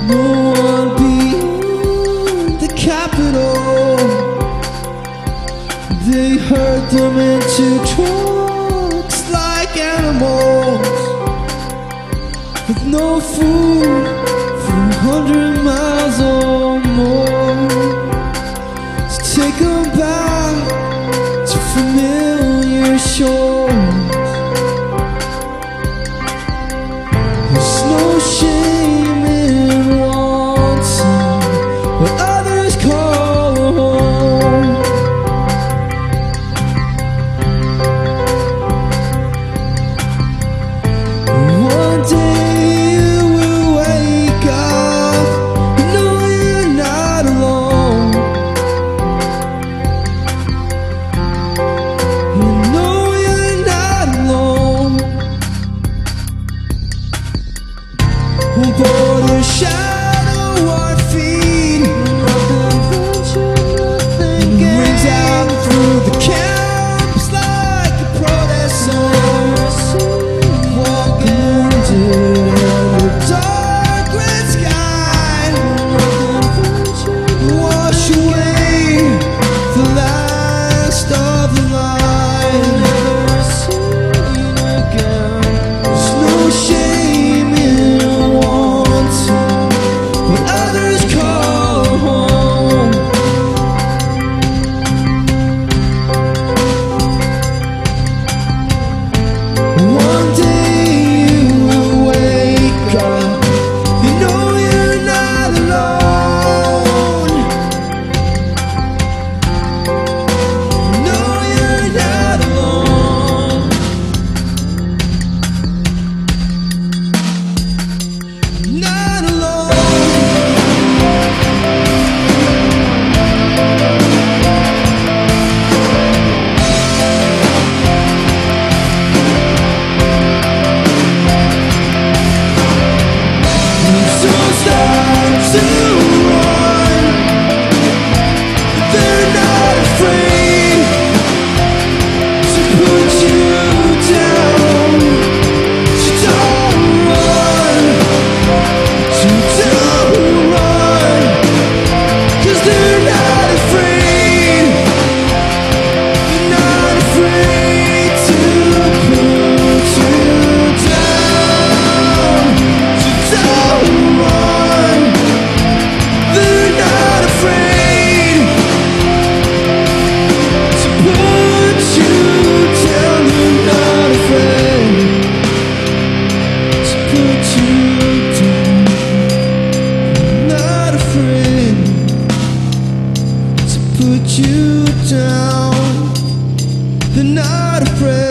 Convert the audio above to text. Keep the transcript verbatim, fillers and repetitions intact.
No one beyond the capital. They herd them into trucks like animals, with no food for a hundred miles or more. So take them back to familiar shores. There's no shame in wanting what others call home. One day you will wake up and know you're not alone. You know you're not alone. We'll board a shadow our feet, nothing rings out through the camps like a protest song. Walking under the dark red sky, wash away the last of the light. There's no shame in wanting what others call home. One day you will wake up, you know you're not alone. You know you're not alone. Not alone. So start to run. They're not afraid to put you down. So don't run. So don't run. 'Cause they're not afraid. They're not afraid to put you down. So don't run. They're not afraid to put you down. They're not afraid to put you down. Not afraid to put you down. They're not afraid.